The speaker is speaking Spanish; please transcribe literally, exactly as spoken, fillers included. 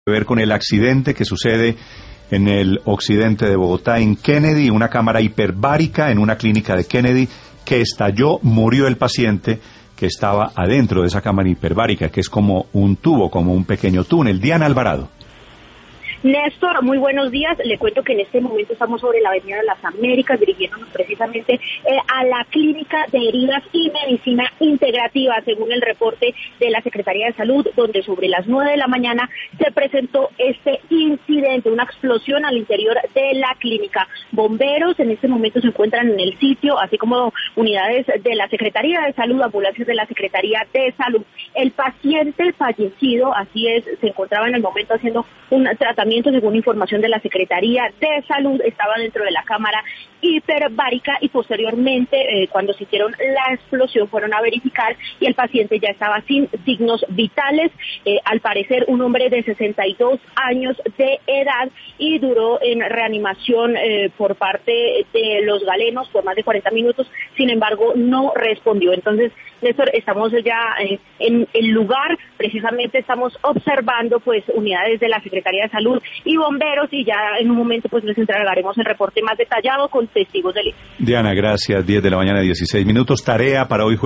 Ver con el accidente que sucede en el occidente de Bogotá, en Kennedy, una cámara hiperbárica en una clínica de Kennedy que estalló, murió el paciente que estaba adentro de esa cámara hiperbárica, que es como un tubo, como un pequeño túnel. Diana Alvarado. Néstor, muy buenos días. Le cuento que en este momento estamos sobre la Avenida de las Américas, dirigiéndonos precisamente eh, a la Clínica de Heridas y Medicina Integrativa, según el reporte de la Secretaría de Salud, donde sobre las nueve de la mañana se presentó este incidente, una explosión al interior de la clínica. Bomberos en este momento se encuentran en el sitio, así como unidades de la Secretaría de Salud, ambulancias de la Secretaría de Salud. El paciente fallecido, así es, se encontraba en el momento haciendo un tratamiento. Según información de la Secretaría de Salud, estaba dentro de la cámara hiperbárica y posteriormente, eh, cuando se hicieron la explosión, fueron a verificar y el paciente ya estaba sin signos vitales. Eh, al parecer, un hombre de sesenta y dos años de edad y duró en reanimación eh, por parte de los galenos por más de cuarenta minutos. Sin embargo, no respondió. Entonces, Néstor, estamos ya eh, en el lugar. Precisamente estamos observando pues unidades de la Secretaría de Salud y bomberos, y ya en un momento pues les entregaremos el reporte más detallado con testigos del hecho. Diana, gracias. diez de la mañana, dieciséis minutos. Tarea para hoy.